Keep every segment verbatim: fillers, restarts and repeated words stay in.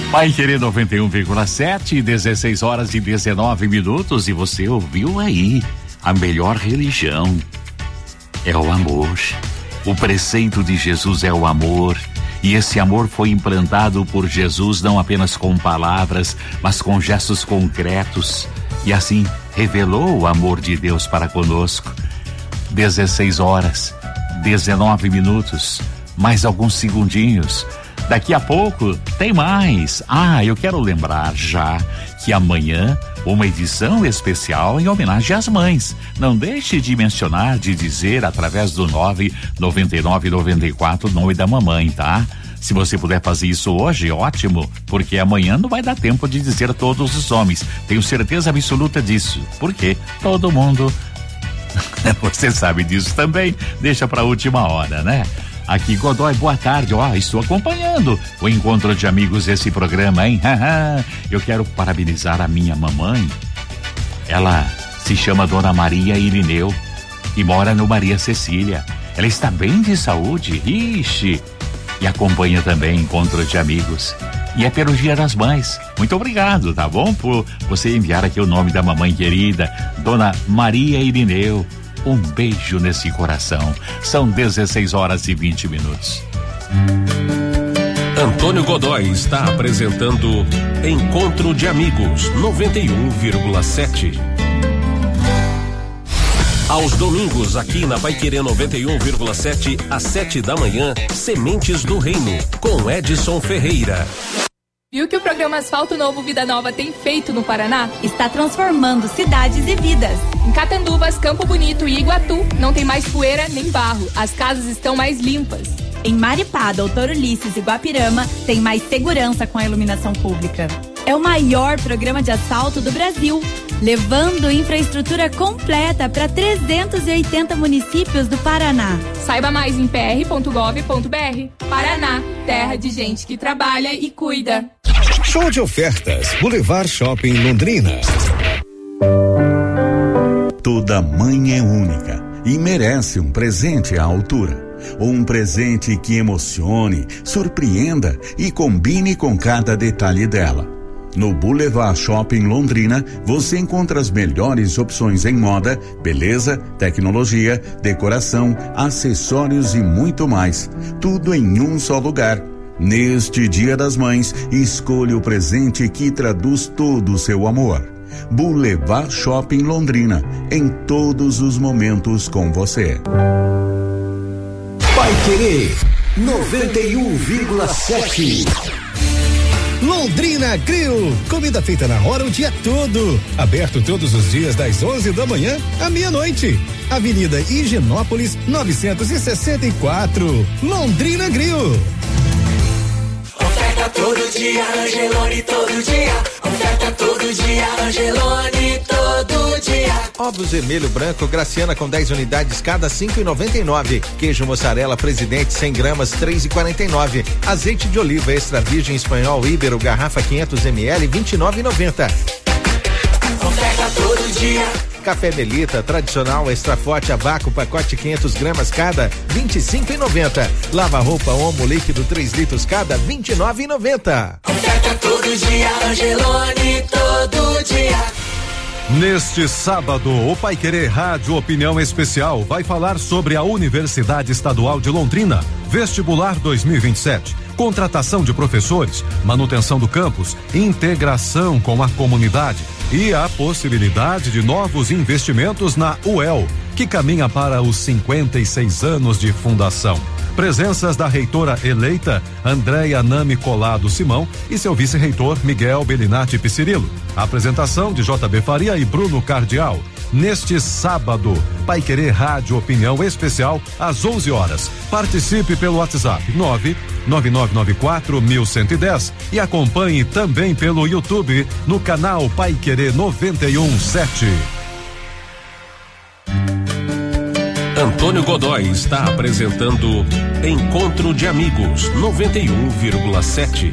Pai Querer noventa e um vírgula sete, dezesseis horas e dezenove minutos, e você ouviu aí, a melhor religião é o amor. O preceito de Jesus é o amor, e esse amor foi implantado por Jesus não apenas com palavras, mas com gestos concretos, e assim revelou o amor de Deus para conosco. dezesseis horas, dezenove minutos, mais alguns segundinhos. Daqui a pouco tem mais. Ah, eu quero lembrar já que amanhã uma edição especial em homenagem às mães. Não deixe de mencionar, de dizer através do nove nove nove nove quatro o nome da mamãe, tá? Se você puder fazer isso hoje, ótimo, porque amanhã não vai dar tempo de dizer todos os nomes. Tenho certeza absoluta disso. Porque todo mundo, você sabe disso também, deixa pra última hora, né? Aqui, Godoy, boa tarde, ó, oh, estou acompanhando o encontro de amigos desse programa, hein? Eu quero parabenizar a minha mamãe. Ela se chama Dona Maria Irineu e mora no Maria Cecília. Ela está bem de saúde, ixi, e acompanha também encontro de amigos. E é pelo Dia das Mães. Muito obrigado, tá bom? Por você enviar aqui o nome da mamãe querida, Dona Maria Irineu. Um beijo nesse coração. São dezesseis horas e vinte minutos. Antônio Godoy está apresentando Encontro de Amigos noventa e um vírgula sete. Aos domingos, aqui na Pai Querer noventa e um vírgula sete, às sete da manhã, Sementes do Reino, com Edson Ferreira. Viu que o programa Asfalto Novo Vida Nova tem feito no Paraná? Está transformando cidades e vidas. Em Catanduvas, Campo Bonito e Iguatu, não tem mais poeira nem barro. As casas estão mais limpas. Em Maripá, Doutor Ulisses e Guapirama, tem mais segurança com a iluminação pública. É o maior programa de asfalto do Brasil, levando infraestrutura completa para trezentos e oitenta municípios do Paraná. Saiba mais em p r ponto gov ponto b r. Paraná, terra de gente que trabalha e cuida. Show de ofertas, Boulevard Shopping Londrina. Toda mãe é única e merece um presente à altura. Um presente que emocione, surpreenda e combine com cada detalhe dela. No Boulevard Shopping Londrina, você encontra as melhores opções em moda, beleza, tecnologia, decoração, acessórios e muito mais. Tudo em um só lugar. Neste Dia das Mães, escolha o presente que traduz todo o seu amor. Boulevard Shopping Londrina, em todos os momentos com você. Pai Querer noventa e um vírgula sete. Londrina Grill, comida feita na hora o dia todo, aberto todos os dias das onze da manhã à meia-noite. Avenida Higienópolis novecentos e sessenta e quatro, Londrina Grill. Oferta todo dia, Angelone todo dia. Oferta todo dia, Angelone todo dia. Ovos vermelho branco Graciana com dez unidades cada cinco e noventa e nove. Queijo mussarela Presidente cem gramas três e quarenta e nove. Azeite de oliva extra virgem espanhol Íbero garrafa quinhentos mililitros vinte e nove e noventa. Oferta todo dia. Café Melita tradicional extra forte a vácuo pacote quinhentos gramas cada vinte e cinco e noventa. Lava roupa Omo líquido três litros cada vinte e nove e noventa. Oferta todo dia, Angelone todo dia. Neste sábado, o Pai Querer Rádio Opinião Especial vai falar sobre a Universidade Estadual de Londrina, vestibular dois mil e vinte e sete, contratação de professores, manutenção do campus, integração com a comunidade e a possibilidade de novos investimentos na U E L, que caminha para os cinquenta e seis anos de fundação. Presenças da reitora eleita Andréia Nami Colado Simão e seu vice-reitor Miguel Belinati Piscirilo. Apresentação de J B Faria e Bruno Cardial. Neste sábado, Pai Querer Rádio Opinião Especial às onze horas. Participe pelo WhatsApp nove nove nove nove quatro um um zero e acompanhe também pelo YouTube no canal Pai Querer noventa e um sete. Antônio Godoy está apresentando Encontro de Amigos noventa e um vírgula sete.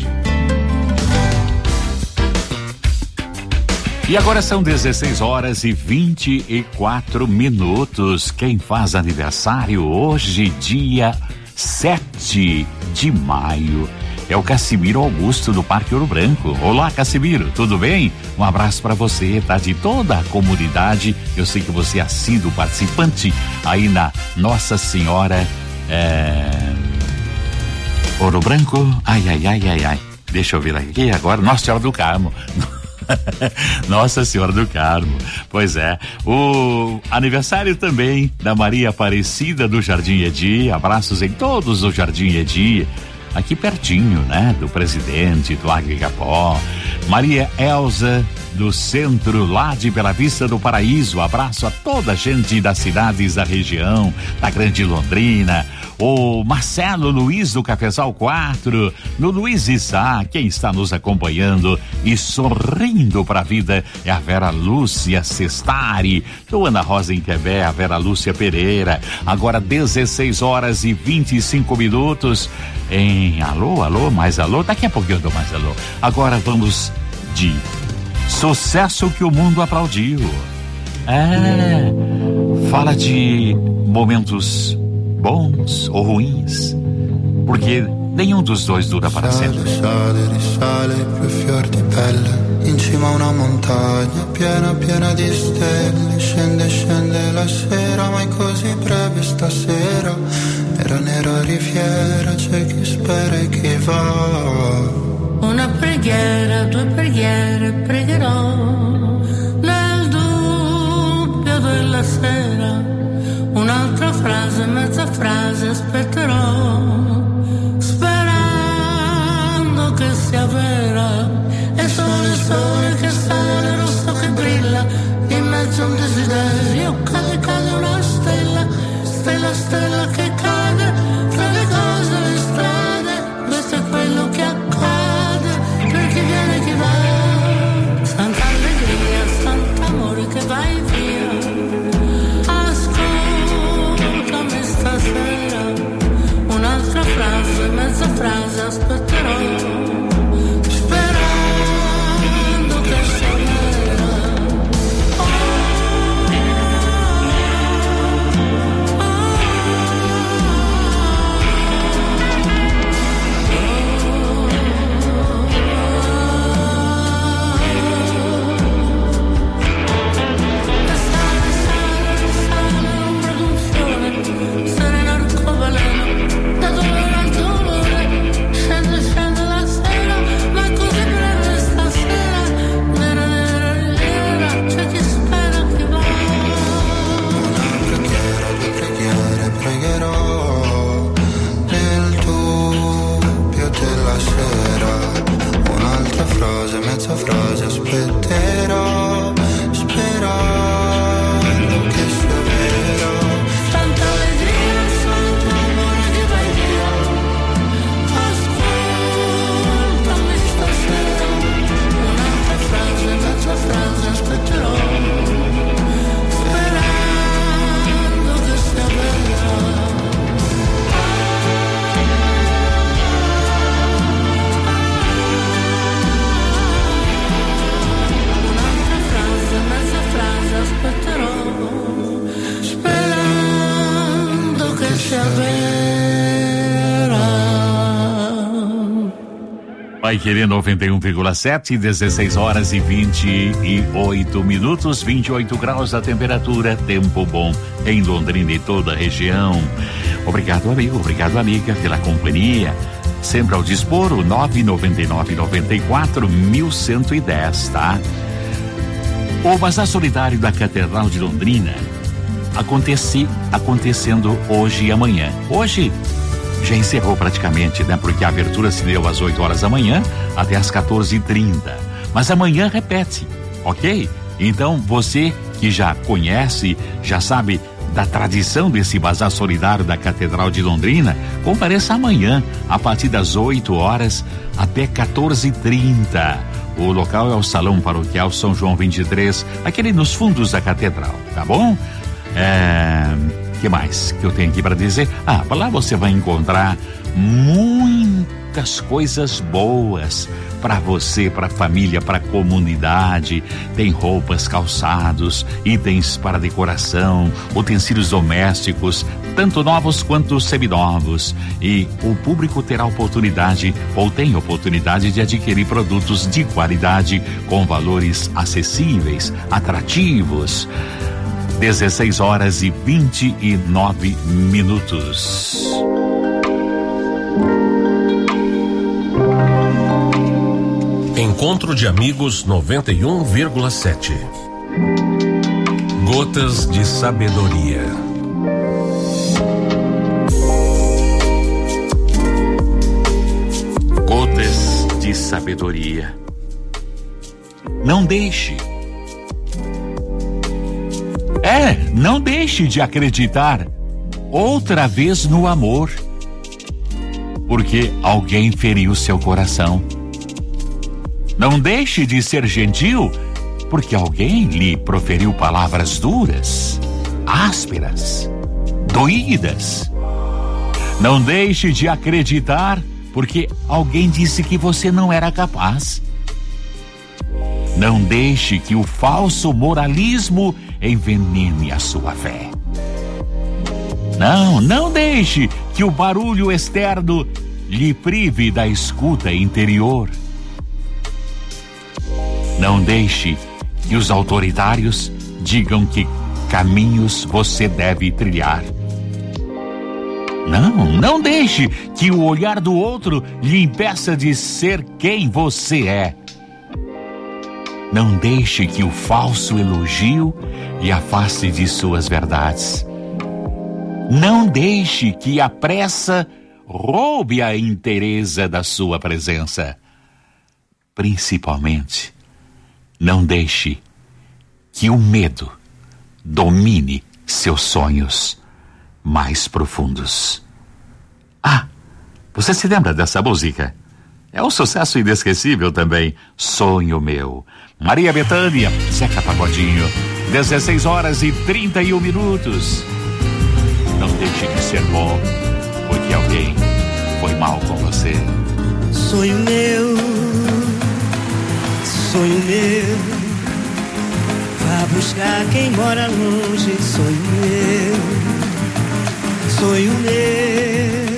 E agora são dezesseis horas e vinte e quatro minutos. Quem faz aniversário hoje, dia sete de maio, é o Cassimiro Augusto do Parque Ouro Branco. Olá, Cassimiro, tudo bem? Um abraço para você, tá? De toda a comunidade. Eu sei que você é assíduo participante aí na Nossa Senhora é... Ouro Branco. Ai, ai, ai, ai, ai. Deixa eu ver aqui agora. Nossa Senhora do Carmo. Nossa Senhora do Carmo. Pois é. O aniversário também da Maria Aparecida do Jardim Edi. Abraços em todos o Jardim Edi. Aqui pertinho, né? Do Presidente, do Agregapó. Maria Elza do centro lá de Bela Vista do Paraíso. Abraço a toda a gente das cidades da região, da Grande Londrina. O Marcelo Luiz do Cafezal quatro, no Luiz Issá, quem está nos acompanhando e sorrindo para a vida é a Vera Lúcia Sestari, do Ana Rosa em Quebé, a Vera Lúcia Pereira. Agora dezesseis horas e vinte e cinco minutos em alô, alô, mais alô, daqui a pouquinho eu dou mais alô. Agora vamos de sucesso que o mundo aplaudiu. É, fala de momentos bons ou ruins, porque nenhum dos dois dura para sempre. Sale, risale, più fior di pelle, in cima a una montagna piena piena di stelle, scende scende la sera, ma è così breve stasera, nera nera riviera, c'è chi spera e chi va. Una preghiera, due preghiere, pregherò nel dubbio della sera, un'altra frase, mezza frase aspetterò, sperando che sia vera. E sole, il sole che sale, rosso che brilla, in mezzo a un desiderio cade, cade una stella, stella, stella che cade, fra le cose, le strade, questo è quello che accade, per chi viene e chi va, santa allegria, sant'amore che vai via, ascoltami stasera, un'altra frase, mezza frase aspetterò, mezza frase aspetterò, sperando che sia vero. Tanta allegria, santo amore che vai via, ascoltami stasera, un'altra frase, mezza frase aspetterò, sperando che sia vera. Aspetterò, sperando che sia vera. Vai querer noventa e um vírgula sete, dezesseis horas e vinte e oito minutos, vinte e oito graus a temperatura, tempo bom em Londrina e toda a região. Obrigado, amigo, obrigado, amiga, pela companhia. Sempre ao dispor, o nove nove nove nove quatro mil cento e dez, tá? O Bazar Solidário da Catedral de Londrina acontece, acontecendo hoje e amanhã. Hoje já encerrou praticamente, né? Porque a abertura se deu às oito horas da manhã até às quatorze e trinta. Mas amanhã repete, ok? Então você que já conhece, já sabe da tradição desse Bazar Solidário da Catedral de Londrina, compareça amanhã a partir das oito horas até quatorze e trinta. O local é o Salão Paroquial São João vinte e três, aquele nos fundos da catedral, tá bom? É, que mais que eu tenho aqui para dizer? Ah, lá você vai encontrar muito muitas coisas boas para você, para a família, para a comunidade. Tem roupas, calçados, itens para decoração, utensílios domésticos, tanto novos quanto seminovos. E o público terá oportunidade, ou tem oportunidade, de adquirir produtos de qualidade com valores acessíveis, atrativos. dezesseis horas e vinte e nove minutos. Encontro de Amigos noventa e um vírgula sete. Gotas de Sabedoria. Gotas de sabedoria. Não deixe. É, não deixe de acreditar outra vez no amor, porque alguém feriu seu coração. Não deixe de ser gentil, porque alguém lhe proferiu palavras duras, ásperas, doídas. Não deixe de acreditar, porque alguém disse que você não era capaz. Não deixe que o falso moralismo envenene a sua fé. Não, não deixe que o barulho externo lhe prive da escuta interior. Não deixe que os autoritários digam que caminhos você deve trilhar. Não, não deixe que o olhar do outro lhe impeça de ser quem você é. Não deixe que o falso elogio lhe afaste de suas verdades. Não deixe que a pressa roube a inteireza da sua presença. Principalmente, não deixe que o medo domine seus sonhos mais profundos. Ah, você se lembra dessa música? É um sucesso inesquecível também, Sonho Meu. Maria Bethânia, Zeca Pagodinho, dezesseis horas e trinta e um minutos. Não deixe de ser bom, porque alguém foi mal com você. Sonho meu, sonho meu, vá buscar quem mora longe. Sonho meu, sonho meu,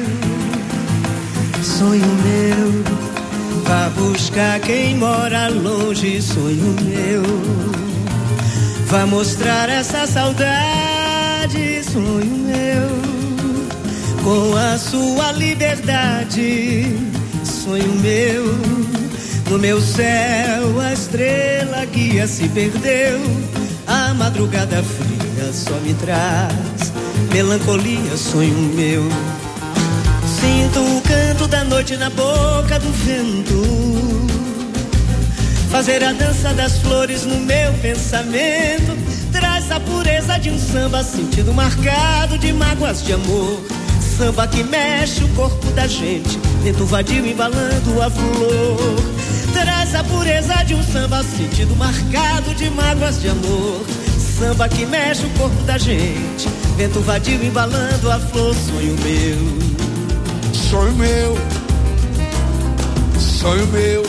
sonho meu, vá buscar quem mora longe. Sonho meu, vá mostrar essa saudade. Sonho meu, com a sua liberdade. Sonho meu, no meu céu a estrela guia se perdeu. A madrugada fria só me traz melancolia. Sonho meu, sinto o canto da noite na boca do vento, fazer a dança das flores no meu pensamento. Traz a pureza de um samba, sentido marcado de mágoas de amor. Samba que mexe o corpo da gente, vento vadio embalando a flor. Traz a pureza de um samba, sentido marcado de mágoas de amor. Samba que mexe o corpo da gente, vento vadio embalando a flor. Sonho meu, sonho meu, sonho meu,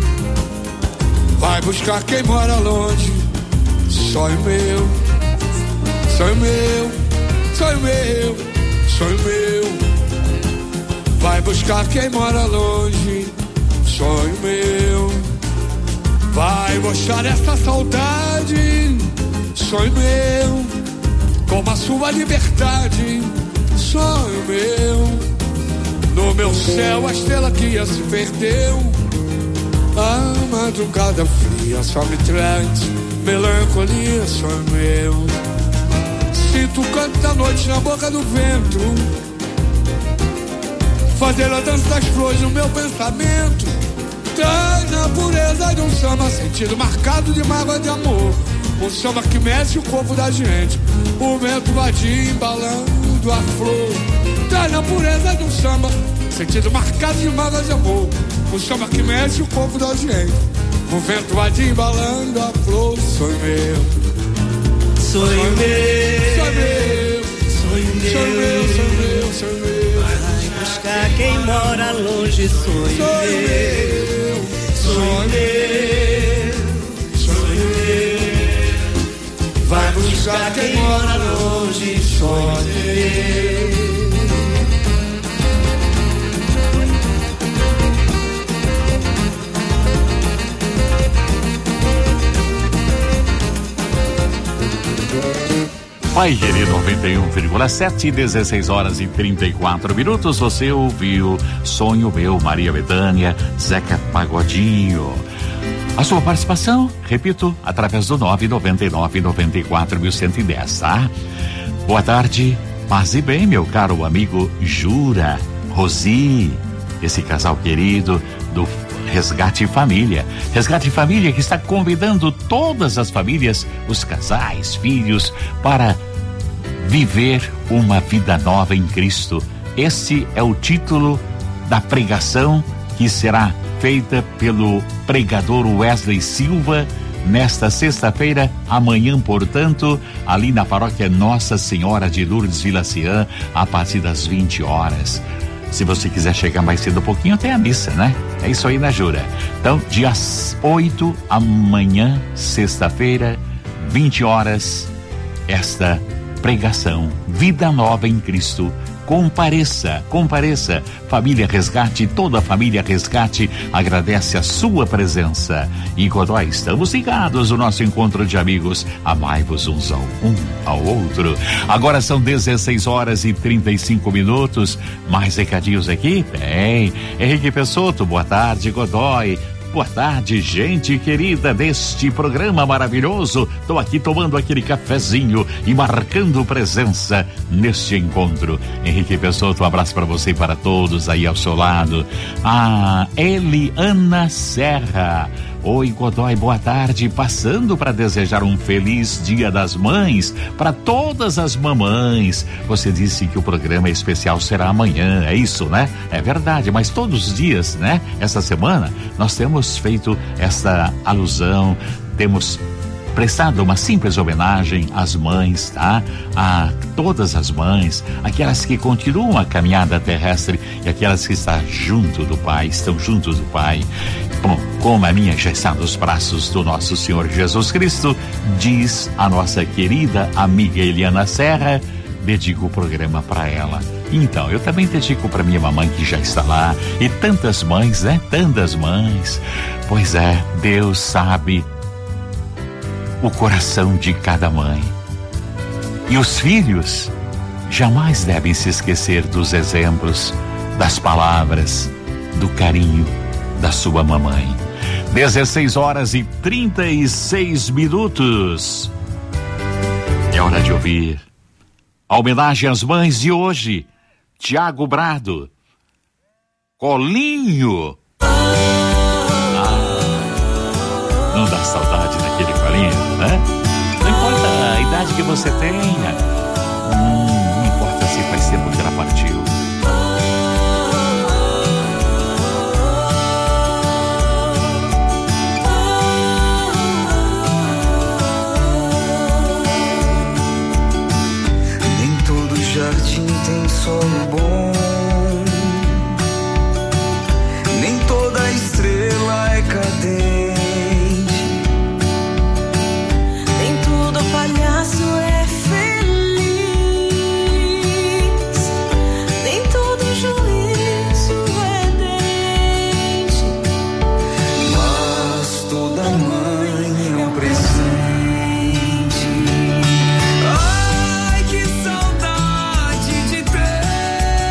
vai buscar quem mora longe. Sonho meu, sonho meu, sonho meu, sonho meu, vai buscar quem mora longe. Sonho meu, vai mostrar essa saudade. Sonho meu, como a sua liberdade. Sonho meu, no meu céu a estrela que já se perdeu. A madrugada fria só me traz melancolia. Sonho meu, sinto o canto da noite na boca do vento, fazer a dança das flores no meu pensamento. Traz na pureza de um samba, sentido marcado de mágoa de amor. Um samba que mexe o corpo da gente, o vento vadio embalando a flor. Traz na pureza de um samba, sentido marcado de mágoa de amor. Um samba que mexe o corpo da gente, o vento vadio embalando a flor. Sonho meu, sonho meu, sonho meu, sonho meu, sonho meu, sonho meu, sonho meu. Vai buscar quem mora longe. longe, sonho, sonho meu, sonho meu, sonho meu. Vai buscar quem mora longe, sonho meu. Pai Querer noventa e um vírgula sete, dezesseis horas e trinta e quatro minutos. Você ouviu Sonho Meu, Maria Bethânia, Zeca Pagodinho. A sua participação, repito, através do nove nove nove nove quatro mil cento e dez, tá? Boa tarde, paz e bem, meu caro amigo Jura, Rosi, esse casal querido do Resgate Família. Resgate Família que está convidando todas as famílias, os casais, filhos, para viver uma vida nova em Cristo. Este é o título da pregação que será feita pelo pregador Wesley Silva nesta sexta-feira, amanhã, portanto, ali na paróquia Nossa Senhora de Lourdes Vila Ciã, a partir das vinte horas. Se você quiser chegar mais cedo um pouquinho, tem a missa, né? É isso aí, na Jura. Então, dia oito, amanhã, sexta-feira, vinte horas, esta pregação, Vida Nova em Cristo. Compareça, compareça. Família Resgate, toda a família Resgate agradece a sua presença. E Godói, estamos ligados no nosso encontro de amigos. Amai-vos uns ao, um ao outro. Agora são dezesseis horas e trinta e cinco minutos. Mais recadinhos aqui? Tem. Henrique Pessotto, boa tarde, Godói. Boa tarde, gente querida deste programa maravilhoso. Tô aqui tomando aquele cafezinho e marcando presença neste encontro. Henrique Pessotto, um abraço para você e para todos aí ao seu lado. A Eliana Serra. Oi, Godói, boa tarde. Passando para desejar um feliz Dia das Mães para todas as mamães. Você disse que o programa especial será amanhã, é isso, né? É verdade, mas todos os dias, né? Essa semana nós temos feito essa alusão, temos prestado uma simples homenagem às mães, tá? A todas as mães, aquelas que continuam a caminhada terrestre e aquelas que estão junto do Pai, estão juntos do Pai. Bom, como a minha já está nos braços do nosso Senhor Jesus Cristo, diz a nossa querida amiga Eliana Serra, dedico o programa para ela. Então, eu também dedico para minha mamãe que já está lá, e tantas mães, né? Tantas mães. Pois é, Deus sabe o coração de cada mãe. E os filhos jamais devem se esquecer dos exemplos, das palavras, do carinho da sua mamãe. dezesseis horas e trinta e seis minutos. É hora de ouvir a homenagem às mães de hoje. Tiago Brado, Colinho. Ah, não dá saudade daquele Colinho, né? Não importa a idade que você tenha, hum, não importa se faz tempo que ela partiu. Nem todo jardim tem solo bom, nem toda estrela é cadente. Palhaço é feliz, nem todo juízo é dente, mas toda mãe é um presente. Ai, que saudade de ter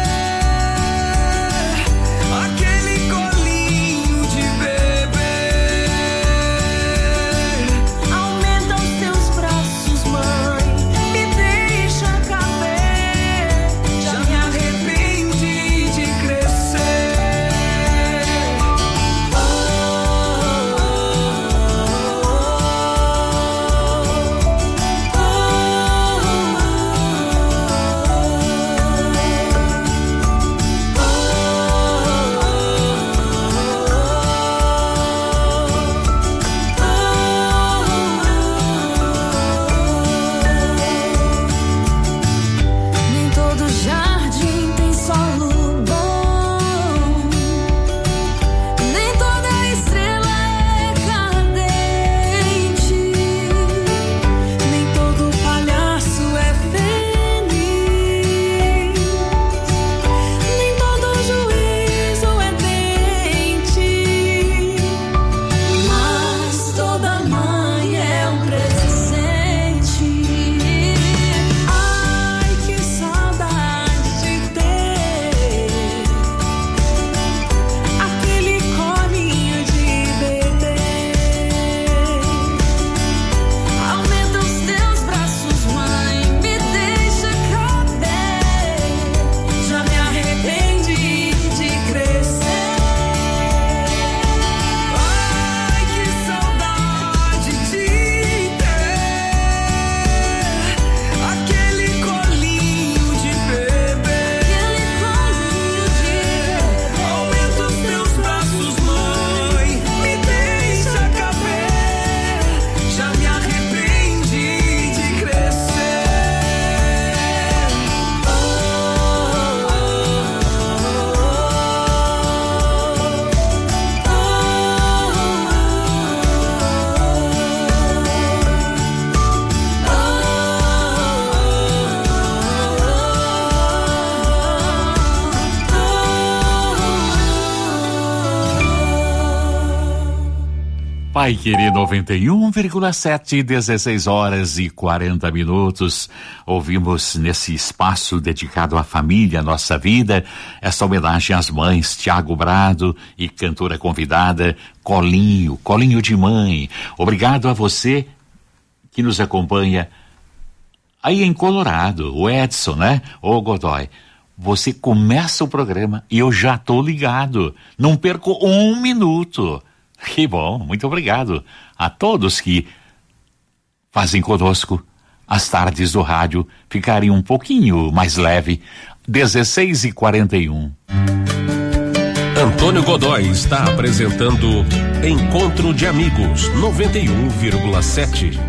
Pai Querer noventa e um vírgula sete, dezesseis horas e quarenta minutos. Ouvimos nesse espaço dedicado à família, nossa vida, essa homenagem às mães, Tiago Brado e cantora convidada Colinho, Colinho de Mãe. Obrigado a você que nos acompanha aí em Colorado, o Edson, né? Ô Godoy, você começa o programa e eu já tô ligado. Não perco um minuto. Que bom, muito obrigado a todos que fazem conosco as tardes do rádio ficarem um pouquinho mais leve. dezesseis e quarenta e um. Antônio Godoy está apresentando Encontro de Amigos noventa e um vírgula sete.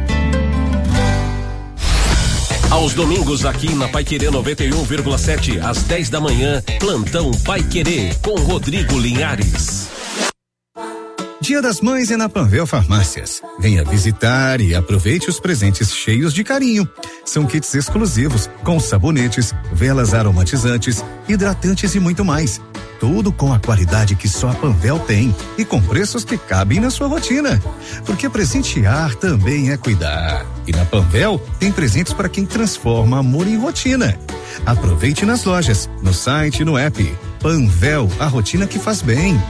Aos domingos aqui na Paiquerê noventa e um vírgula sete, às dez da manhã, Plantão Paiquerê com Rodrigo Linhares. Dia das Mães é na Panvel Farmácias. Venha visitar e aproveite os presentes cheios de carinho. São kits exclusivos com sabonetes, velas aromatizantes, hidratantes e muito mais. Tudo com a qualidade que só a Panvel tem e com preços que cabem na sua rotina. Porque presentear também é cuidar. E na Panvel tem presentes para quem transforma amor em rotina. Aproveite nas lojas, no site e no app. Panvel, a rotina que faz bem.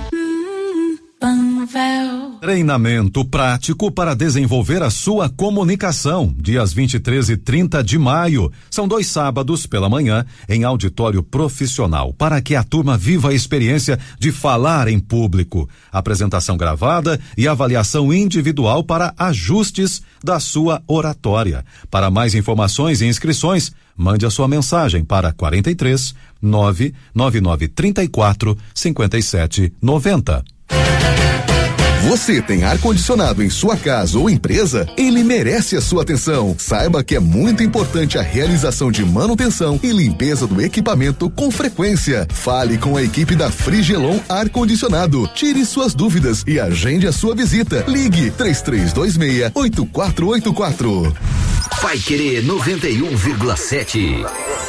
Panvel. Treinamento prático para desenvolver a sua comunicação, dias vinte e três e trinta de maio. São dois sábados pela manhã em auditório profissional, para que a turma viva a experiência de falar em público. Apresentação gravada e avaliação individual para ajustes da sua oratória. Para mais informações e inscrições, mande a sua mensagem para quarenta e três, nove nove nove, trinta e quatro, cinquenta e sete, noventa. Você tem ar-condicionado em sua casa ou empresa? Ele merece a sua atenção. Saiba que é muito importante a realização de manutenção e limpeza do equipamento com frequência. Fale com a equipe da Frigelon Ar-Condicionado. Tire suas dúvidas e agende a sua visita. Ligue três três dois seis, oito quatro oito quatro. Paiquerê noventa e um vírgula sete.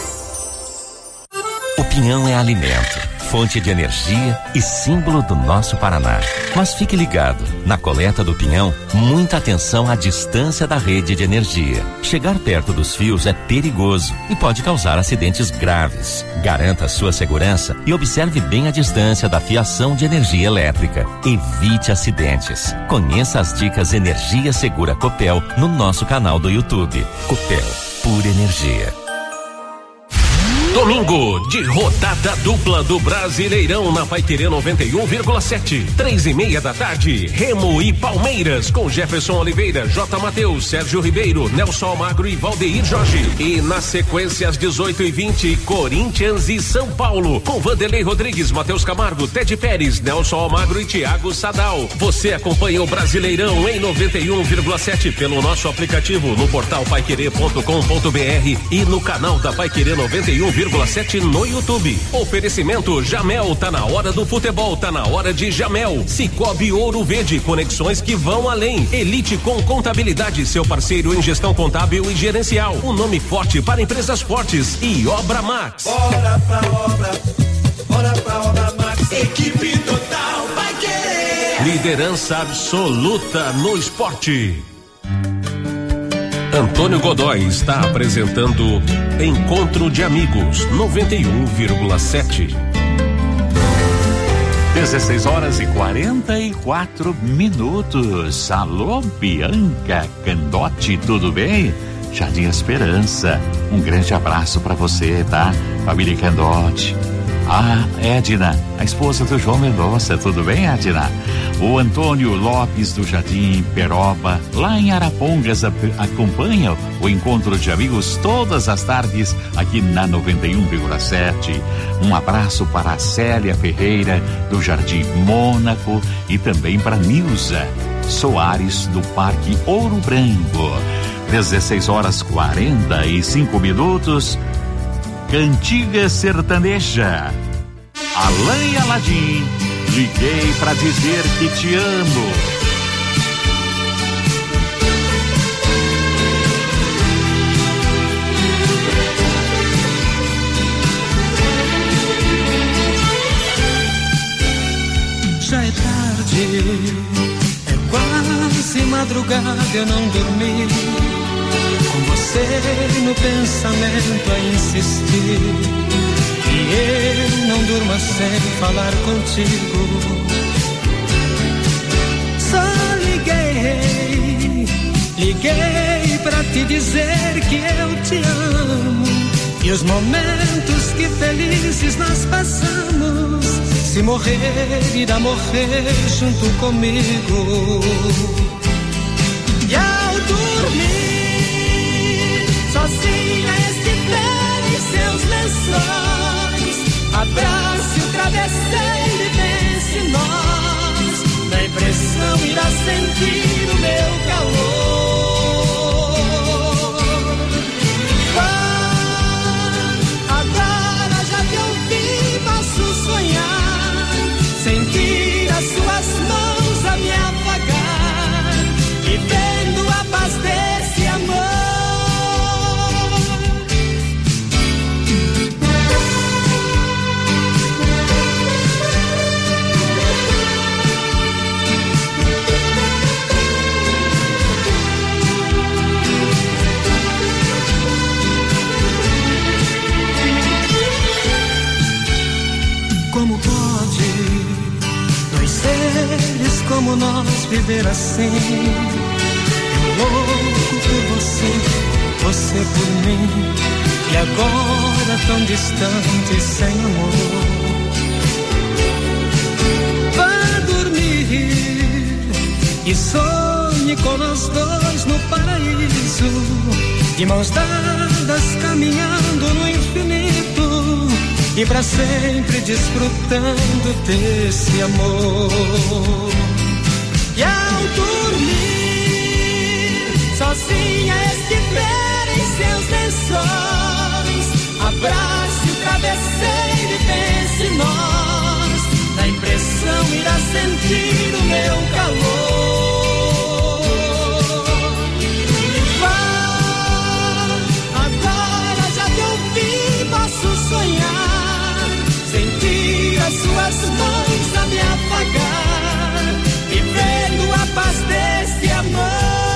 O pinhão é alimento, fonte de energia e símbolo do nosso Paraná. Mas fique ligado, na coleta do pinhão, muita atenção à distância da rede de energia. Chegar perto dos fios é perigoso e pode causar acidentes graves. Garanta a sua segurança e observe bem a distância da fiação de energia elétrica. Evite acidentes. Conheça as dicas Energia Segura Copel no nosso canal do YouTube. Copel, pura energia. Domingo de rodada dupla do Brasileirão na Paiquerê noventa e um vírgula sete. Três e meia da tarde, Remo e Palmeiras com Jefferson Oliveira, J. Mateus, Sérgio Ribeiro, Nelson Almagro e Valdeir Jorge. E na sequência às dezoito e vinte, Corinthians e São Paulo com Vanderlei Rodrigues, Matheus Camargo, Ted Pérez, Nelson Almagro e Thiago Sadal. Você acompanha o Brasileirão em noventa e um vírgula sete pelo nosso aplicativo no portal paiquerê ponto com ponto br e no canal da Paiquerê noventa e um vírgula sete no YouTube. Oferecimento Jamel, tá na hora do futebol, tá na hora de Jamel. Cicobi Ouro Verde, conexões que vão além. Elite com Contabilidade, seu parceiro em gestão contábil e gerencial. Um nome forte para empresas fortes. E Obra Max. Bora pra obra, bora pra obra Max. Equipe total vai querer. Liderança absoluta no esporte. Antônio Godoy está apresentando Encontro de Amigos noventa e um vírgula sete. dezesseis horas e quarenta e quatro minutos. Alô, Bianca Candotti, tudo bem? Jardim Esperança, um grande abraço para você, tá? Família Candotti. Ah, Edna, a esposa do João Mendonça, tudo bem, Edna? O Antônio Lopes do Jardim Peroba, lá em Arapongas, acompanha o Encontro de Amigos todas as tardes aqui na noventa e um vírgula sete. Um abraço para a Célia Ferreira do Jardim Mônaco e também para Nilza Soares do Parque Ouro Branco. dezesseis horas quarenta e cinco minutos. Cantiga sertaneja. Alain Aladim, liguei pra dizer que te amo. Já é tarde, é quase madrugada eu não dormi, com você no pensamento a insistir. E eu não durmo sem falar contigo. Só liguei, liguei pra te dizer que eu te amo. E os momentos que felizes nós passamos, se morrer, irá morrer junto comigo. E ao dormir, sozinha estiver em seus lençóis, abrace o travesseiro e pense nós. Na impressão irá sentir o meu calor. Ah, agora já te ouvi, posso sonhar, sentir as suas mãos a me afagar, vivendo a paz desse amor. Como pode dois seres como nós viver assim? Eu louco por você, você por mim, e agora tão distante, sem amor. Vá dormir e sonhe com nós dois no paraíso, de mãos dadas caminhando no infinito, e pra sempre desfrutando desse amor. E ao dormir, sozinha estiver em seus lençóis, abrace o travesseiro e pense nós. Na impressão irá sentir o meu calor. Vá, agora já te ouvi, posso sonhar, sentir as suas mãos a me afagar, vivendo a paz desse amor.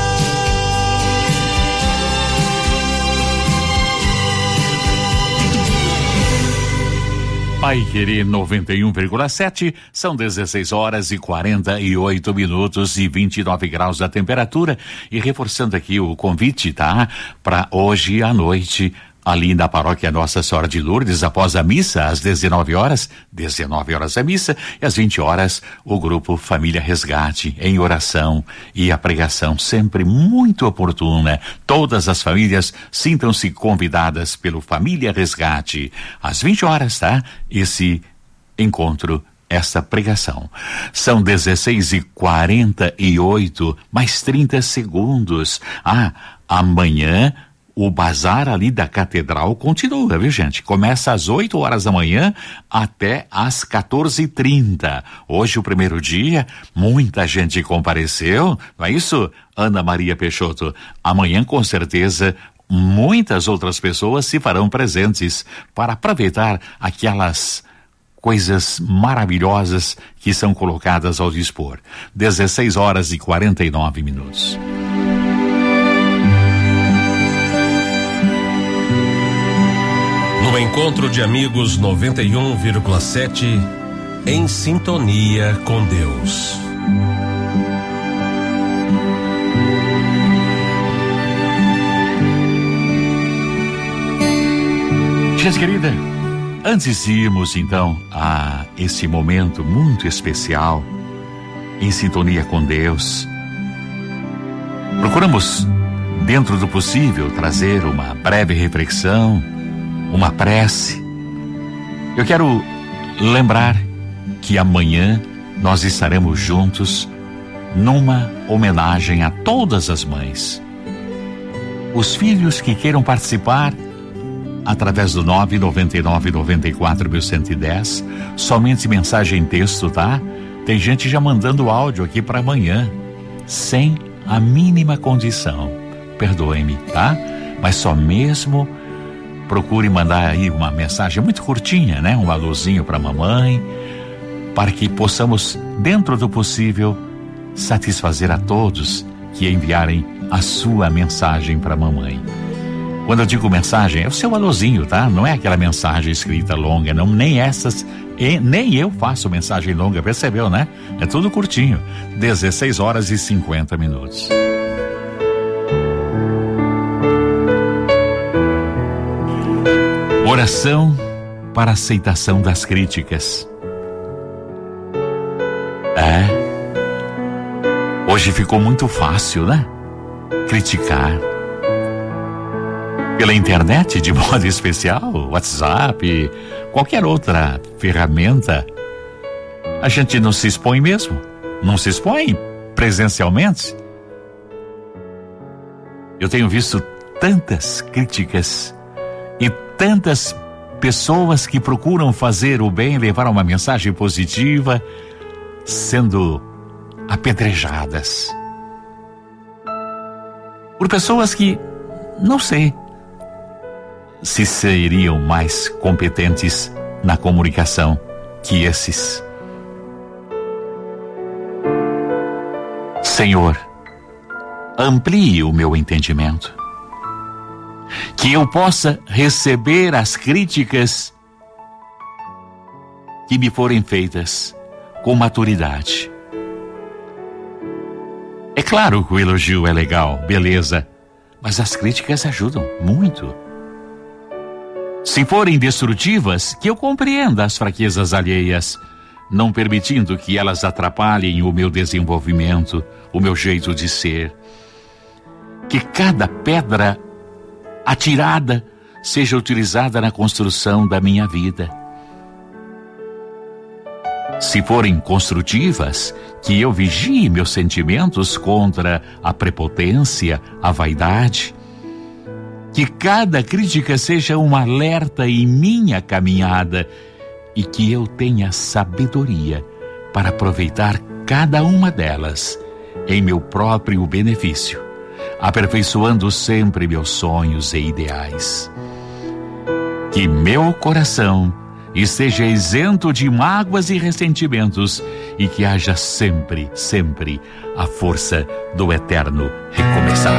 Paiquerê noventa e um vírgula sete, são dezesseis horas e quarenta e oito minutos e vinte e nove graus a temperatura. E reforçando aqui o convite, tá? Para hoje à noite, ali na paróquia Nossa Senhora de Lourdes, após a missa, às dezenove horas, dezenove horas a missa, e às vinte horas, o grupo Família Resgate, em oração e a pregação sempre muito oportuna. Todas as famílias sintam-se convidadas pelo Família Resgate. Às vinte horas, tá? Esse encontro, essa pregação. São dezesseis e quarenta e oito, mais trinta segundos. Ah, amanhã, o bazar ali da catedral continua, viu, gente? Começa às oito horas da manhã até às quatorze e trinta. Hoje, o primeiro dia, muita gente compareceu, não é isso, Ana Maria Peixoto? Amanhã, com certeza, muitas outras pessoas se farão presentes para aproveitar aquelas coisas maravilhosas que são colocadas ao dispor. dezesseis horas e quarenta e nove minutos. No Encontro de Amigos noventa e um vírgula sete, em sintonia com Deus. Gente querida, antes de irmos então a esse momento muito especial, em sintonia com Deus, procuramos, dentro do possível, trazer uma breve reflexão, uma prece. Eu quero lembrar que amanhã nós estaremos juntos numa homenagem a todas as mães. Os filhos que queiram participar, através do nove nove nove nove quatro um um zero, somente mensagem em texto, tá? Tem gente já mandando áudio aqui para amanhã, sem a mínima condição. Perdoe-me, tá? Mas só mesmo procure mandar aí uma mensagem muito curtinha, né? Um alôzinho para mamãe, para que possamos, dentro do possível, satisfazer a todos que enviarem a sua mensagem para a mamãe. Quando eu digo mensagem, é o seu alôzinho, tá? Não é aquela mensagem escrita longa, não, nem essas, e, nem eu faço mensagem longa, percebeu, né? É tudo curtinho, dezesseis horas e cinquenta minutos. Oração para aceitação das críticas. É, hoje ficou muito fácil, né? Criticar. Pela internet, de modo especial, WhatsApp, qualquer outra ferramenta, a gente não se expõe mesmo, não se expõe presencialmente. Eu tenho visto tantas críticas e tantas pessoas que procuram fazer o bem, levar uma mensagem positiva, sendo apedrejadas por pessoas que, não sei, se seriam mais competentes na comunicação que esses. Senhor, amplie o meu entendimento, que eu possa receber as críticas que me forem feitas com maturidade. É claro que o elogio é legal, beleza, mas as críticas ajudam muito. Se forem destrutivas, que eu compreenda as fraquezas alheias, não permitindo que elas atrapalhem o meu desenvolvimento, o meu jeito de ser. Que cada pedra atirada seja utilizada na construção da minha vida. Se forem construtivas, que eu vigie meus sentimentos contra a prepotência, a vaidade. Que cada crítica seja um alerta em minha caminhada e que eu tenha sabedoria para aproveitar cada uma delas em meu próprio benefício, aperfeiçoando sempre meus sonhos e ideais. Que meu coração esteja isento de mágoas e ressentimentos e que haja sempre, sempre a força do eterno recomeçar.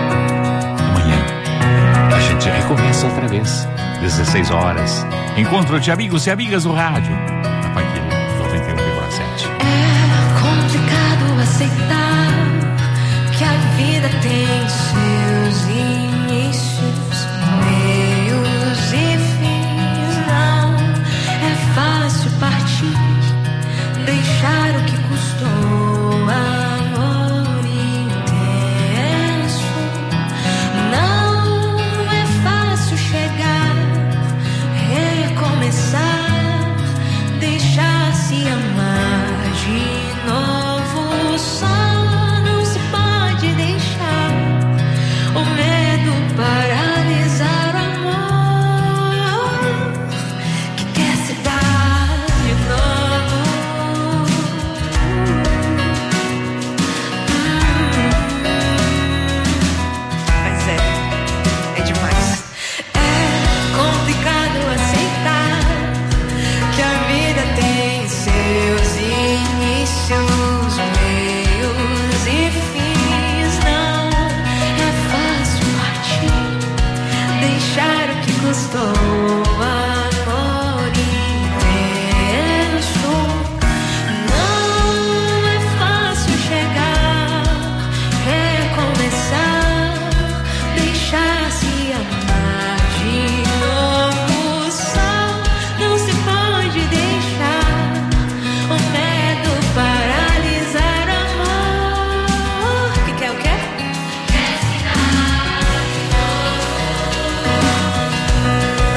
A gente recomeça outra vez, dezesseis horas. Encontro de amigos e amigas do rádio, na Paiquerê noventa e um vírgula sete. É complicado aceitar que a vida tem seus inícios, meios e fins. Não é fácil partir, deixar o que custou amor intenso. Não é fácil chegar, recomeçar, deixar-se amar de novo. Só não se pode deixar o medo paralisar o amor que quer se dar de novo. Mas é, é demais. É complicado aceitar que a vida tem seus inícios, meios e fins. Não é fácil partir, deixar o que custou amor intenso. Não é fácil chegar, recomeçar, deixar-se amar de novo. Só não se pode deixar o medo paralisar amor que quer o quê? Quer se dar de novo.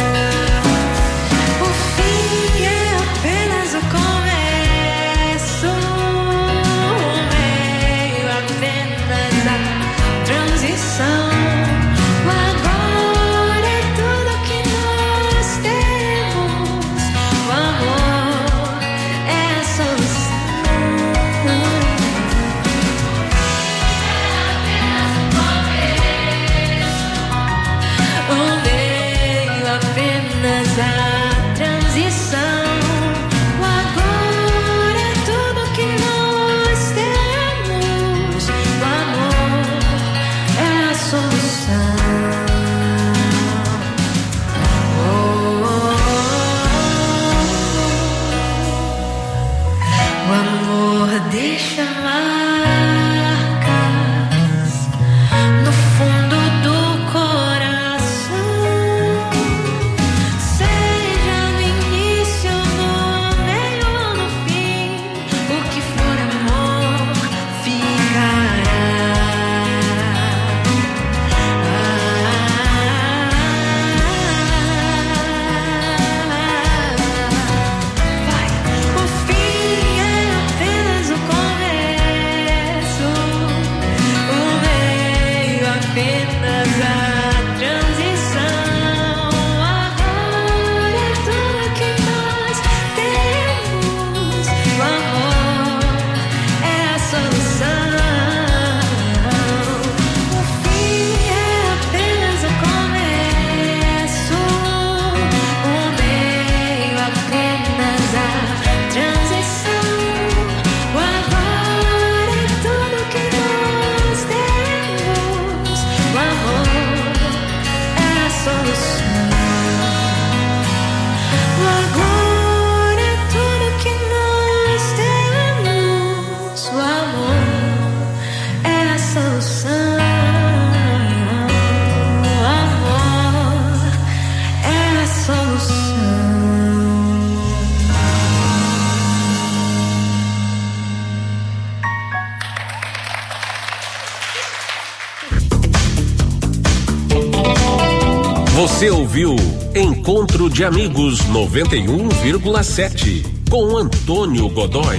Você ouviu Encontro de Amigos noventa e um vírgula sete com Antônio Godoy.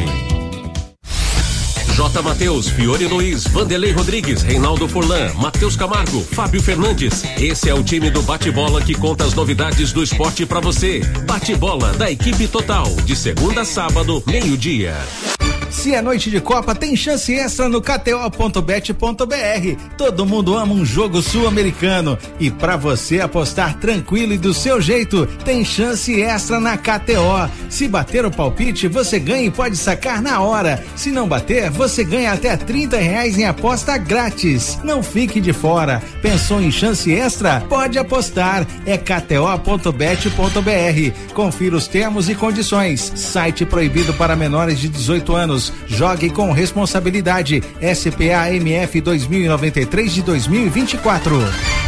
J. Mateus, Fiore Luiz, Vanderlei Rodrigues, Reinaldo Furlan, Matheus Camargo, Fábio Fernandes. Esse é o time do Bate-Bola que conta as novidades do esporte pra você. Bate-Bola da equipe total, de segunda a sábado, meio-dia. Se é noite de Copa, tem chance extra no K T O ponto bet ponto B R. Todo mundo ama um jogo sul-americano. E pra você apostar tranquilo e do seu jeito, tem chance extra na K T O. Se bater o palpite, você ganha e pode sacar na hora. Se não bater, você ganha até trinta reais em aposta grátis. Não fique de fora. Pensou em chance extra? Pode apostar. É K T O ponto bet ponto B R. Confira os termos e condições. Site proibido para menores de dezoito anos. Jogue com responsabilidade. S P A M F dois mil e noventa e três de dois mil e vinte e quatro.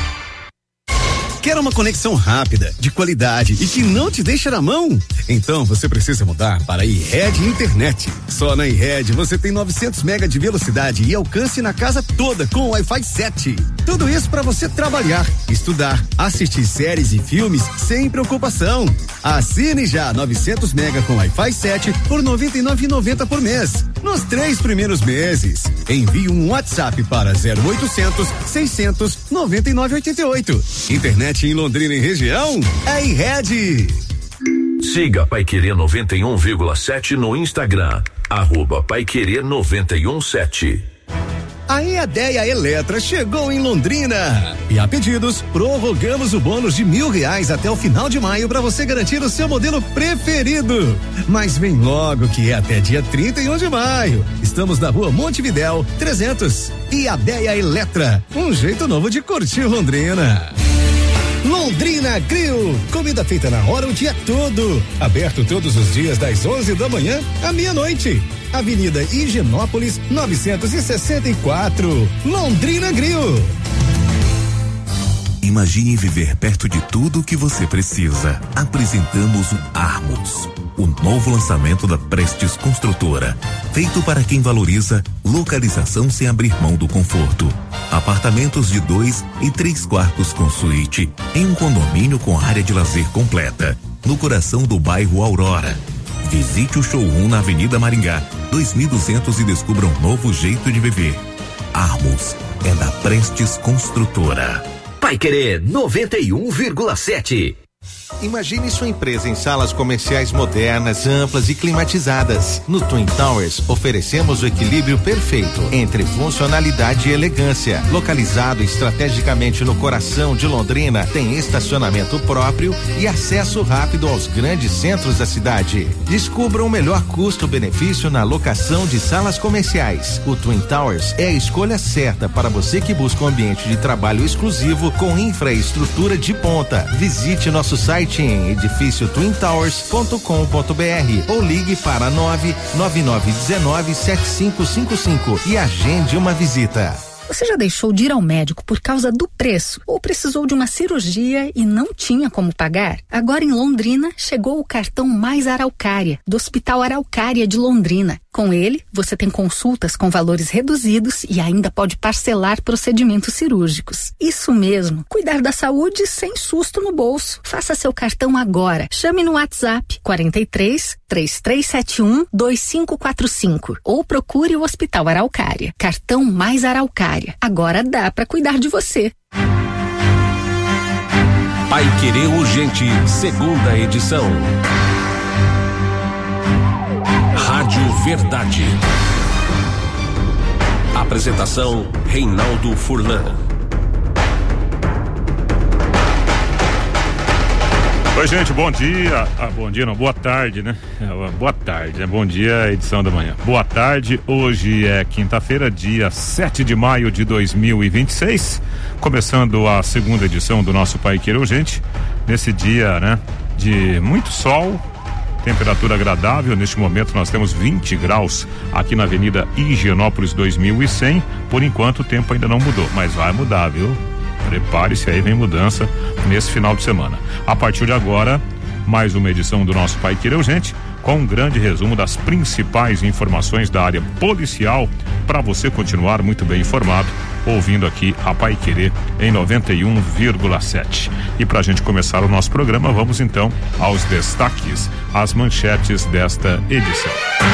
Quer uma conexão rápida, de qualidade e que não te deixa na mão? Então você precisa mudar para a iRed Internet. Só na iRed você tem novecentos mega de velocidade e alcance na casa toda com Wi-Fi sete. Tudo isso para você trabalhar, estudar, assistir séries e filmes sem preocupação. Assine já novecentos mega com Wi-Fi sete por noventa e nove reais e noventa centavos por mês. Nos três primeiros meses. Envie um WhatsApp para zero oitocentos, seiscentos, noventa e nove oitenta e oito. Internet em Londrina e região é iRed. Siga Paiquerê noventa e um vírgula sete no Instagram, arroba Paiquerê noventa e um sete. A EADEA Eletra chegou em Londrina e a pedidos prorrogamos o bônus de mil reais até o final de maio para você garantir o seu modelo preferido. Mas vem logo que é até dia trinta e um de maio. Estamos na rua Montevidéu trezentos. EADEA Eletra, um jeito novo de curtir Londrina. Londrina Grill, comida feita na hora o dia todo. Aberto todos os dias das onze da manhã à meia-noite. Avenida Higienópolis novecentos e sessenta e quatro. Londrina Grill. Imagine viver perto de tudo o que você precisa. Apresentamos o Armos, o novo lançamento da Prestes Construtora, feito para quem valoriza localização sem abrir mão do conforto. Apartamentos de dois e três quartos com suíte, em um condomínio com área de lazer completa, no coração do bairro Aurora. Visite o showroom na Avenida Maringá, dois mil e duzentos e descubra um novo jeito de viver. Armos é da Prestes Construtora. Paiquerê noventa e um vírgula sete. Imagine sua empresa em salas comerciais modernas, amplas e climatizadas. No Twin Towers, oferecemos o equilíbrio perfeito entre funcionalidade e elegância. Localizado estrategicamente no coração de Londrina, tem estacionamento próprio e acesso rápido aos grandes centros da cidade. Descubra o melhor custo-benefício na locação de salas comerciais. O Twin Towers é a escolha certa para você que busca um ambiente de trabalho exclusivo com infraestrutura de ponta. Visite nosso site em edifício twin towers ponto com ponto b r ou ligue para nove nove nove um nove sete cinco cinco cinco e agende uma visita. Você já deixou de ir ao médico por causa do preço ou precisou de uma cirurgia e não tinha como pagar? Agora em Londrina chegou o cartão Mais Araucária, do Hospital Araucária de Londrina. Com ele, você tem consultas com valores reduzidos e ainda pode parcelar procedimentos cirúrgicos. Isso mesmo, cuidar da saúde sem susto no bolso. Faça seu cartão agora. Chame no WhatsApp quarenta e três, três três sete um, dois cinco quatro cinco ou procure o Hospital Araucária. Cartão Mais Araucária. Agora dá para cuidar de você. Paiquerê Urgente, segunda edição. Rádio Verdade. Apresentação Reinaldo Furlan. Oi, gente, bom dia. Ah, bom dia, não, boa tarde, né? É, boa tarde, né? Bom dia, edição da manhã. Boa tarde, hoje é quinta-feira, dia sete de maio de dois mil e vinte e seis, começando a segunda edição do nosso Paiquerê Urgente, nesse dia, né? De muito sol, temperatura agradável. Neste momento nós temos vinte graus aqui na Avenida Higienópolis dois mil e cem. Por enquanto o tempo ainda não mudou, mas vai mudar, viu? Prepare-se aí, vem mudança nesse final de semana. A partir de agora, mais uma edição do nosso Paiquerê Urgente, com um grande resumo das principais informações da área policial, para você continuar muito bem informado ouvindo aqui a Paiquerê em noventa e um vírgula sete. E pra gente começar o nosso programa, vamos então aos destaques, às manchetes desta edição.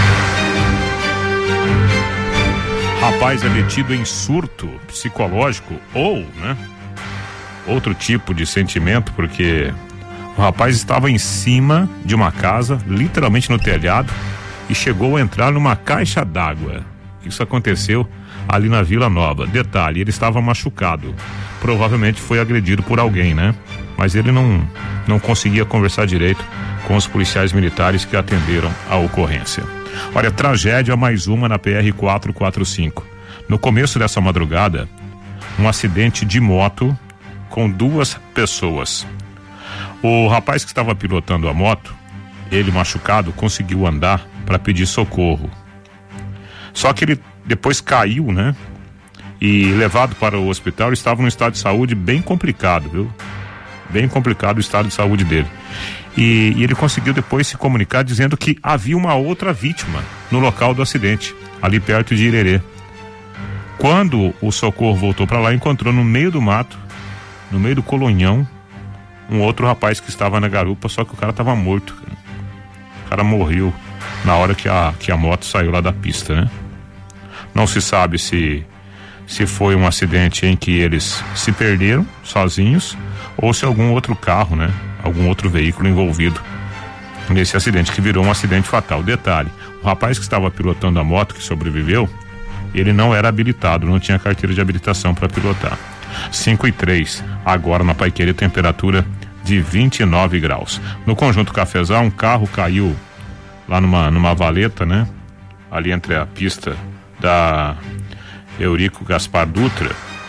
Rapaz é detido em surto psicológico ou, né, outro tipo de sentimento, porque o rapaz estava em cima de uma casa, literalmente no telhado, e chegou a entrar numa caixa d'água. Isso aconteceu ali na Vila Nova. Detalhe, ele estava machucado. Provavelmente foi agredido por alguém, né? Mas ele não, não conseguia conversar direito com os policiais militares que atenderam a ocorrência. Olha, tragédia mais uma na P R quatrocentos e quarenta e cinco. No começo dessa madrugada, um acidente de moto com duas pessoas. O rapaz que estava pilotando a moto, ele machucado, conseguiu andar para pedir socorro. Só que ele depois caiu, né? E levado para o hospital, ele estava num estado de saúde bem complicado, viu? Bem complicado o estado de saúde dele. E, e ele conseguiu depois se comunicar dizendo que havia uma outra vítima no local do acidente, ali perto de Irerê. Quando o socorro voltou para lá, encontrou no meio do mato, no meio do colonhão, um outro rapaz que estava na garupa, só que o cara estava morto. O cara morreu na hora que a, que a moto saiu lá da pista, né? Não se sabe se, se foi um acidente em que eles se perderam sozinhos ou se algum outro carro, né? Algum outro veículo envolvido nesse acidente, que virou um acidente fatal. Detalhe, o rapaz que estava pilotando a moto, que sobreviveu, ele não era habilitado, não tinha carteira de habilitação para pilotar. cinco e três, agora na Paiquerê, temperatura de vinte e nove graus. No Conjunto Cafezal, um carro caiu lá numa, numa valeta, né? Ali entre a pista da Eurico Gaspar Dutra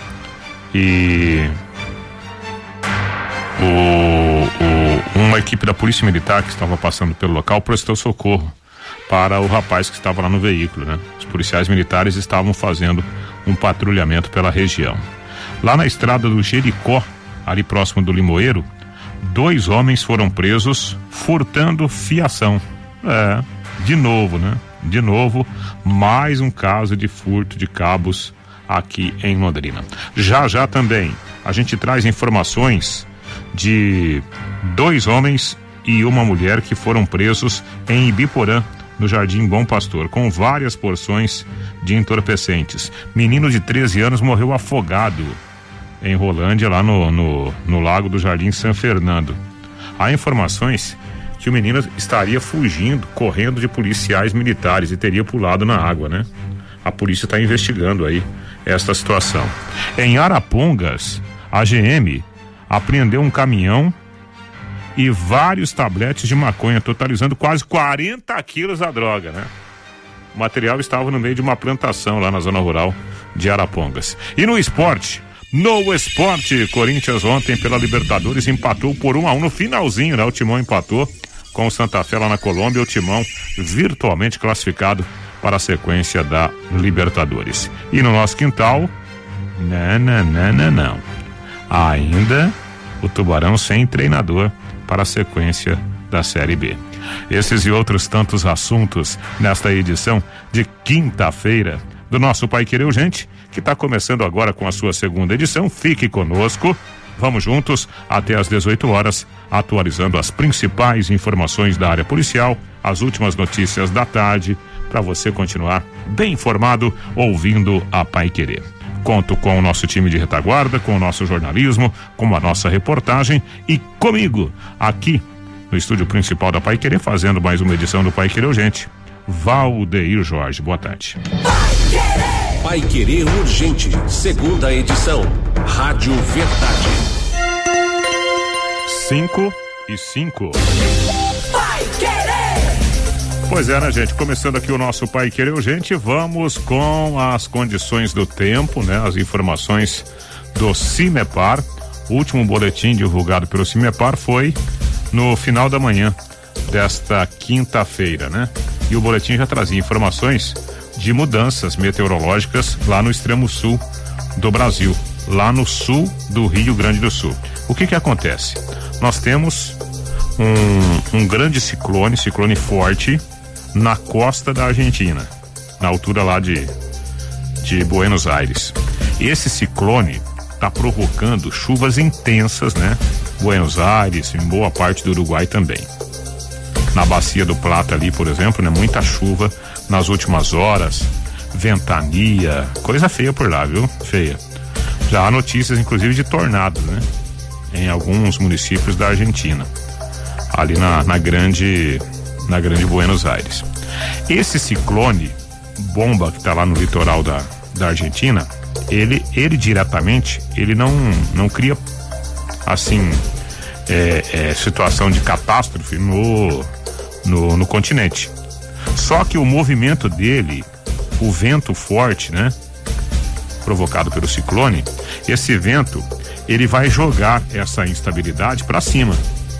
e o, o, uma equipe da Polícia Militar que estava passando pelo local prestou socorro para o rapaz que estava lá no veículo, né? Os policiais militares estavam fazendo um patrulhamento pela região. Lá na estrada do Jericó, ali próximo do Limoeiro, dois homens foram presos furtando fiação. É, de novo, né? De novo, mais um caso de furto de cabos aqui em Londrina. Já já também a gente traz informações de dois homens e uma mulher que foram presos em Ibiporã, no Jardim Bom Pastor, com várias porções de entorpecentes. Menino de treze anos morreu afogado em Rolândia, lá no, no, no lago do Jardim São Fernando. Há informações que o menino estaria fugindo, correndo de policiais militares e teria pulado na água, né? A polícia está investigando aí esta situação. Em Arapongas, a G M apreendeu um caminhão e vários tabletes de maconha, totalizando quase quarenta quilos da droga, né? O material estava no meio de uma plantação lá na zona rural de Arapongas. E no esporte, no esporte, Corinthians ontem pela Libertadores empatou por um a um no finalzinho, né? O Timão empatou com o Santa Fé lá na Colômbia, o Timão virtualmente classificado para a sequência da Libertadores. E no nosso quintal, não, não, não, não, não. Ainda o Tubarão sem treinador para a sequência da Série B. Esses e outros tantos assuntos nesta edição de quinta-feira do nosso Paiquerê Urgente, que está começando agora com a sua segunda edição. Fique conosco. Vamos juntos até às dezoito horas, atualizando as principais informações da área policial, as últimas notícias da tarde, para você continuar bem informado ouvindo a Paiquerê. Conto com o nosso time de retaguarda, com o nosso jornalismo, com a nossa reportagem e comigo, aqui no estúdio principal da Paiquerê, fazendo mais uma edição do Paiquerê Urgente, Valdeir Jorge. Boa tarde. Paiquerê Urgente, segunda edição. Rádio Verdade. Cinco e cinco. Pois é, né, gente? Começando aqui o nosso Paiquerê Urgente, vamos com as condições do tempo, né? As informações do CIMEPAR. O último boletim divulgado pelo CIMEPAR foi no final da manhã desta quinta-feira, né? E o boletim já trazia informações de mudanças meteorológicas lá no extremo sul do Brasil, lá no sul do Rio Grande do Sul. O que que acontece? Nós temos um, um grande ciclone, ciclone forte, na costa da Argentina, na altura lá de, de Buenos Aires. Esse ciclone está provocando chuvas intensas, né? Buenos Aires, em boa parte do Uruguai também. Na bacia do Plata ali, por exemplo, né? Muita chuva nas últimas horas, ventania, coisa feia por lá, viu? Feia. Já há notícias, inclusive, de tornados, né? Em alguns municípios da Argentina, ali na, na grande, na grande Buenos Aires. Esse ciclone bomba que está lá no litoral da, da Argentina, ele, ele diretamente, ele não, não cria assim é, é, situação de catástrofe no, no, no continente. Só que o movimento dele, o vento forte, né, provocado pelo ciclone, esse vento ele vai jogar essa instabilidade para cima,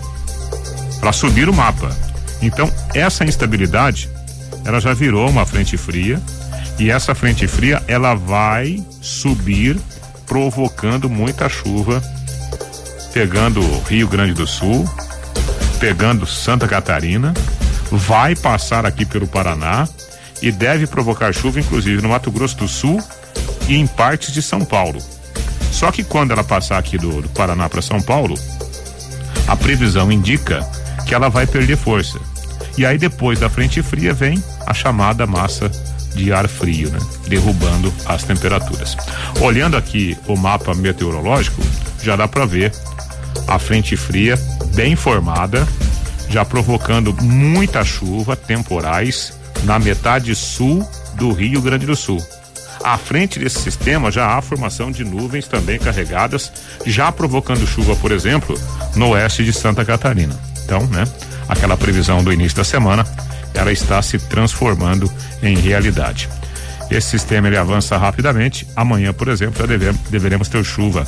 para subir o mapa. Então essa instabilidade ela já virou uma frente fria, e essa frente fria ela vai subir, provocando muita chuva, pegando Rio Grande do Sul, pegando Santa Catarina, vai passar aqui pelo Paraná e deve provocar chuva inclusive no Mato Grosso do Sul e em partes de São Paulo. Só que quando ela passar aqui do, do Paraná para São Paulo, a previsão indica que ela vai perder força. E aí depois da frente fria vem a chamada massa de ar frio, né? Derrubando as temperaturas. Olhando aqui o mapa meteorológico, já dá para ver a frente fria bem formada, já provocando muita chuva, temporais, na metade sul do Rio Grande do Sul. À frente desse sistema já há formação de nuvens também carregadas, já provocando chuva, por exemplo, no oeste de Santa Catarina. Então, né, aquela previsão do início da semana, ela está se transformando em realidade. Esse sistema ele avança rapidamente. Amanhã, por exemplo, já devemos, deveremos ter chuva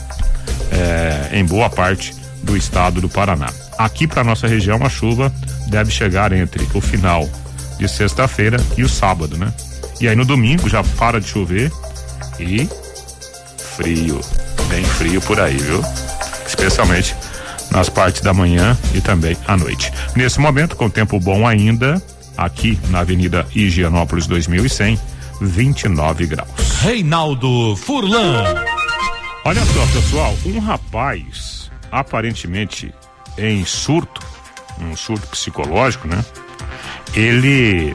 é, em boa parte do estado do Paraná. Aqui para nossa região a chuva deve chegar entre o final de sexta-feira e o sábado, né? E aí no domingo já para de chover e frio, bem frio por aí, viu? Especialmente nas partes da manhã e também à noite. Nesse momento, com tempo bom ainda, aqui na Avenida Higienópolis dois mil e cem, vinte e nove graus. Reinaldo Furlan. Olha só, pessoal, um rapaz aparentemente em surto, um surto psicológico, né? Ele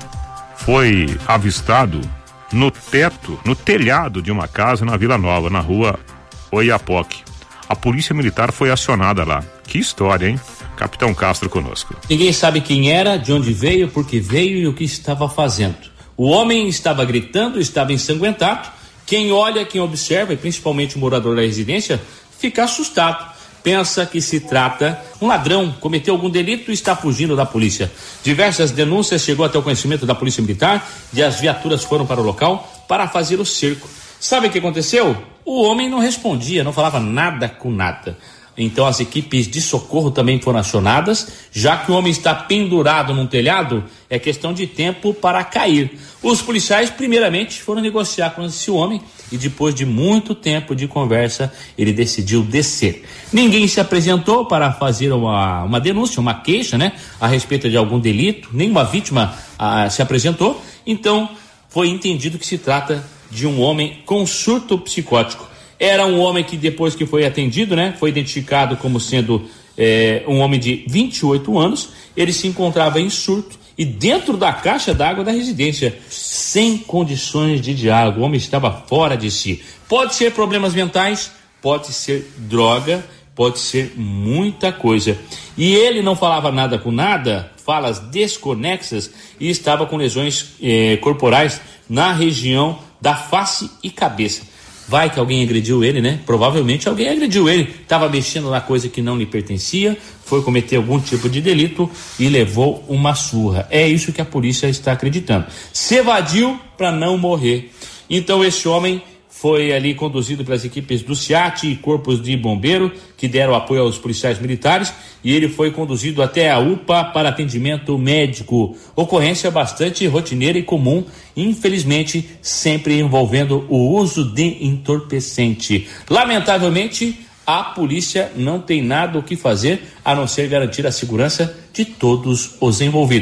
foi avistado no teto, no telhado de uma casa na Vila Nova, na rua Oiapoque. A polícia militar foi acionada lá. Que história, hein? Capitão Castro conosco. Ninguém sabe quem era, de onde veio, por que veio e o que estava fazendo. O homem estava gritando, estava ensanguentado. Quem olha, quem observa, e principalmente o morador da residência, fica assustado. Pensa que se trata um ladrão, cometeu algum delito e está fugindo da polícia. Diversas denúncias chegou até o conhecimento da polícia militar e as viaturas foram para o local para fazer o cerco. Sabe o que aconteceu? O homem não respondia, não falava nada com nada. Então as equipes de socorro também foram acionadas, já que o homem está pendurado num telhado, é questão de tempo para cair. Os policiais primeiramente foram negociar com esse homem e depois de muito tempo de conversa, ele decidiu descer. Ninguém se apresentou para fazer uma, uma denúncia, uma queixa, né, a respeito de algum delito, nenhuma vítima ah, se apresentou, então foi entendido que se trata de um homem com surto psicótico. Era um homem que depois que foi atendido, né, foi identificado como sendo é, um homem de vinte e oito anos, ele se encontrava em surto e dentro da caixa d'água da residência, sem condições de diálogo, o homem estava fora de si. Pode ser problemas mentais, pode ser droga, pode ser muita coisa. E ele não falava nada com nada, falas desconexas, e estava com lesões eh, corporais na região da face e cabeça. Vai que alguém agrediu ele, né? Provavelmente alguém agrediu ele, estava mexendo na coisa que não lhe pertencia, foi cometer algum tipo de delito e levou uma surra. É isso que a polícia está acreditando. Se evadiu para não morrer. Então esse homem foi ali conduzido pelas equipes do SEAT e corpos de bombeiro que deram apoio aos policiais militares e ele foi conduzido até a U P A para atendimento médico. Ocorrência bastante rotineira e comum, infelizmente sempre envolvendo o uso de entorpecente. Lamentavelmente, a polícia não tem nada o que fazer a não ser garantir a segurança de todos os envolvidos.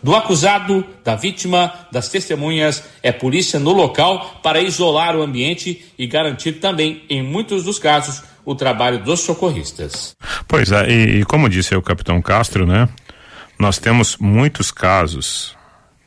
Do acusado, da vítima, das testemunhas, é polícia no local para isolar o ambiente e garantir também, em muitos dos casos, o trabalho dos socorristas. Pois é, e, e como disse o capitão Castro, né? Nós temos muitos casos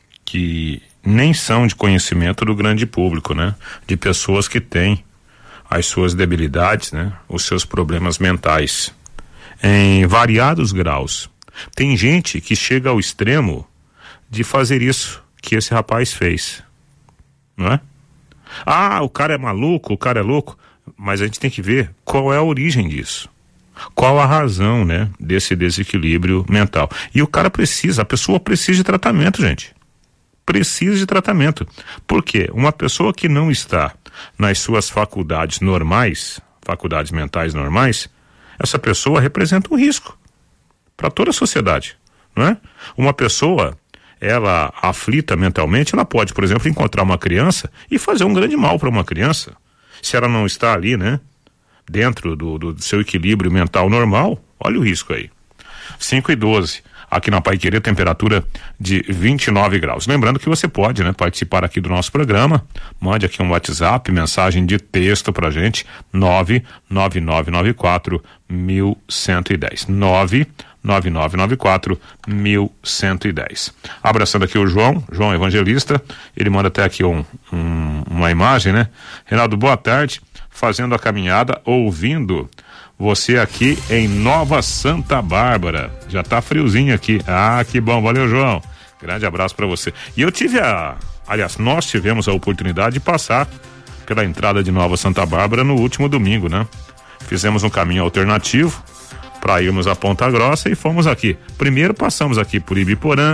que nem são de conhecimento do grande público, né? De pessoas que têm as suas debilidades, né? Os seus problemas mentais em variados graus. Tem gente que chega ao extremo de fazer isso que esse rapaz fez, não é? Ah, o cara é maluco, o cara é louco, mas a gente tem que ver qual é a origem disso. Qual a razão, né, desse desequilíbrio mental. E o cara precisa, a pessoa precisa de tratamento, gente. Precisa de tratamento. Por quê? Uma pessoa que não está nas suas faculdades normais, faculdades mentais normais, essa pessoa representa um risco para toda a sociedade, não é? Uma pessoa, ela aflita mentalmente, ela pode, por exemplo, encontrar uma criança e fazer um grande mal para uma criança. Se ela não está ali, né, dentro do, do seu equilíbrio mental normal, olha o risco aí. cinco e doze. Aqui na Paiquerê, temperatura de vinte e nove graus. Lembrando que você pode, né, participar aqui do nosso programa. Mande aqui um WhatsApp, mensagem de texto pra gente, nove nove nove nove quatro um um um zero. nove nove nove nove quatro um um um zero. Abraçando aqui o João, João Evangelista, ele manda até aqui um, um, uma imagem, né? Reinaldo, boa tarde, fazendo a caminhada, ouvindo você aqui em Nova Santa Bárbara. Já tá friozinho aqui. Ah, que bom, valeu, João. Grande abraço para você. E eu tive a, aliás, nós tivemos a oportunidade de passar pela entrada de Nova Santa Bárbara no último domingo, né? Fizemos um caminho alternativo para irmos a Ponta Grossa e fomos aqui. Primeiro passamos aqui por Ibiporã,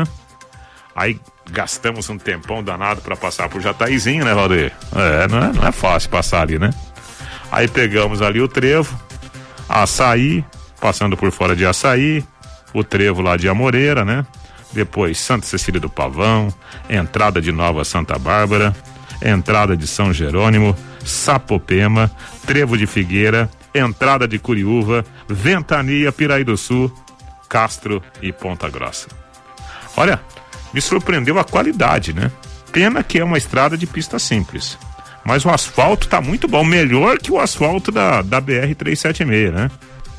aí gastamos um tempão danado para passar por Jataizinho, né, Valdir? É, não é, não é fácil passar ali, né? Aí pegamos ali o trevo, Açaí, passando por fora de Açaí, o trevo lá de Amoreira, né? Depois Santa Cecília do Pavão, entrada de Nova Santa Bárbara, entrada de São Jerônimo, Sapopema, trevo de Figueira, entrada de Curiúva, Ventania, Piraí do Sul, Castro e Ponta Grossa. Olha, me surpreendeu a qualidade, né? Pena que é uma estrada de pista simples, mas o asfalto tá muito bom, melhor que o asfalto da, da B R trezentos e setenta e seis, né?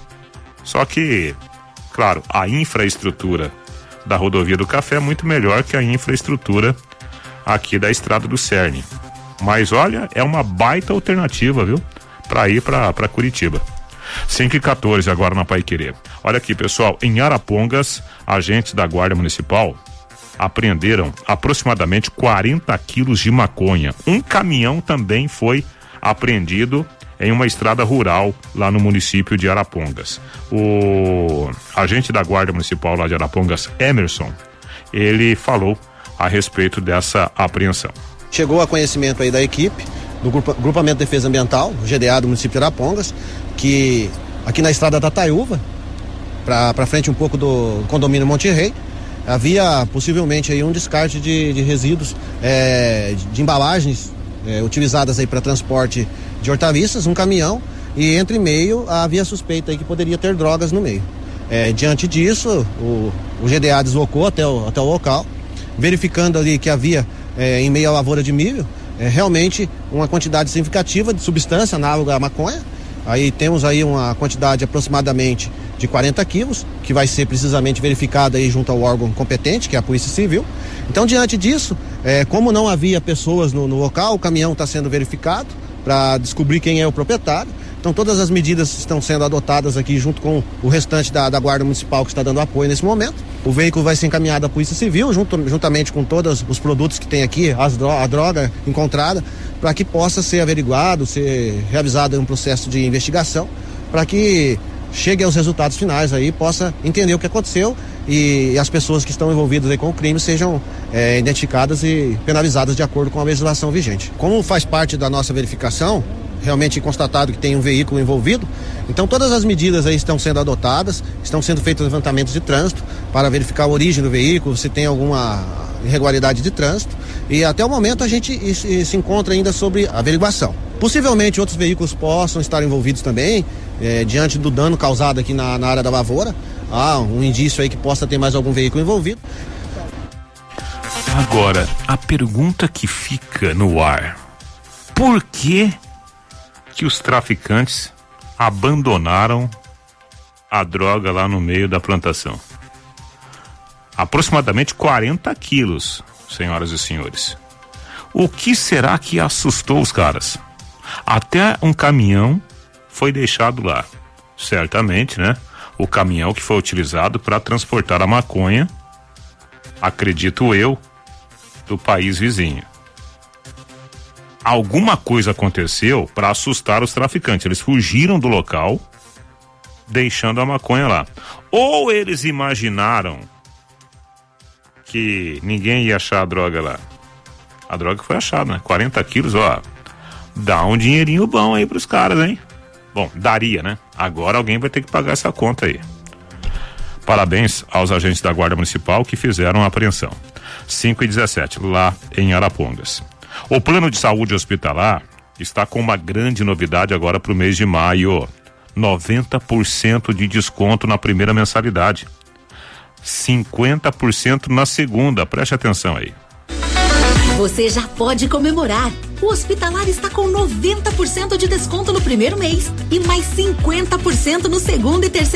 Só que, claro, a infraestrutura da rodovia do Café é muito melhor que a infraestrutura aqui da estrada do Cerne. Mas olha, é uma baita alternativa, viu? Para ir para para Curitiba. cinco e quatorze agora na Paiquerê. Olha aqui, pessoal, em Arapongas, agentes da Guarda Municipal apreenderam aproximadamente quarenta quilos de maconha. Um caminhão também foi apreendido em uma estrada rural lá no município de Arapongas. O agente da Guarda Municipal lá de Arapongas, Emerson, ele falou a respeito dessa apreensão. Chegou a conhecimento aí da equipe do Grupo, Grupamento de Defesa Ambiental, o G D A do município de Arapongas, que aqui na estrada da Taiúva, para frente um pouco do condomínio Monte Rei, havia possivelmente aí um descarte de, de resíduos é, de, de embalagens é, utilizadas aí para transporte de hortaliças, um caminhão, e entre meio havia suspeita aí que poderia ter drogas no meio. É, diante disso, o, o G D A deslocou até o, até o local, verificando ali que havia é, em meio à lavoura de milho é, realmente uma quantidade significativa de substância análoga à maconha. Aí temos aí uma quantidade aproximadamente de quarenta quilos, que vai ser precisamente verificada aí junto ao órgão competente, que é a Polícia Civil. Então, diante disso, é, como não havia pessoas no, no local, o caminhão está sendo verificado para descobrir quem é o proprietário. Então, todas as medidas estão sendo adotadas aqui junto com o restante da, da Guarda Municipal que está dando apoio nesse momento. O veículo vai ser encaminhado à Polícia Civil, junto, juntamente com todos os produtos que tem aqui, as dro- a droga encontrada, para que possa ser averiguado, ser realizado um processo de investigação, para que chegue aos resultados finais aí, possa entender o que aconteceu e, e as pessoas que estão envolvidas aí com o crime sejam é, identificadas e penalizadas de acordo com a legislação vigente. Como faz parte da nossa verificação, realmente constatado que tem um veículo envolvido, então todas as medidas aí estão sendo adotadas, estão sendo feitos levantamentos de trânsito para verificar a origem do veículo, se tem alguma irregularidade de trânsito, e até o momento a gente se encontra ainda sobre averiguação. Possivelmente outros veículos possam estar envolvidos também, é, diante do dano causado aqui na, na área da lavoura, há um indício aí que possa ter mais algum veículo envolvido. Agora, a pergunta que fica no ar: por que que os traficantes abandonaram a droga lá no meio da plantação? Aproximadamente quarenta quilos, senhoras e senhores. O que será que assustou os caras? Até um caminhão foi deixado lá. Certamente, né? O caminhão que foi utilizado para transportar a maconha, acredito eu, do país vizinho. Alguma coisa aconteceu para assustar os traficantes. Eles fugiram do local, deixando a maconha lá. Ou eles imaginaram que ninguém ia achar a droga lá. A droga foi achada, né? quarenta quilos, ó. Dá um dinheirinho bom aí pros caras, hein? Bom, daria, né? Agora alguém vai ter que pagar essa conta aí. Parabéns aos agentes da Guarda Municipal que fizeram a apreensão. cinco e dezessete, lá em Arapongas. O plano de saúde hospitalar está com uma grande novidade agora para o mês de maio. noventa por cento de desconto na primeira mensalidade. cinquenta por cento na segunda. Preste atenção aí. Você já pode comemorar. O Hospitalar está com noventa por cento de desconto no primeiro mês e mais cinquenta por cento no segundo e terceiro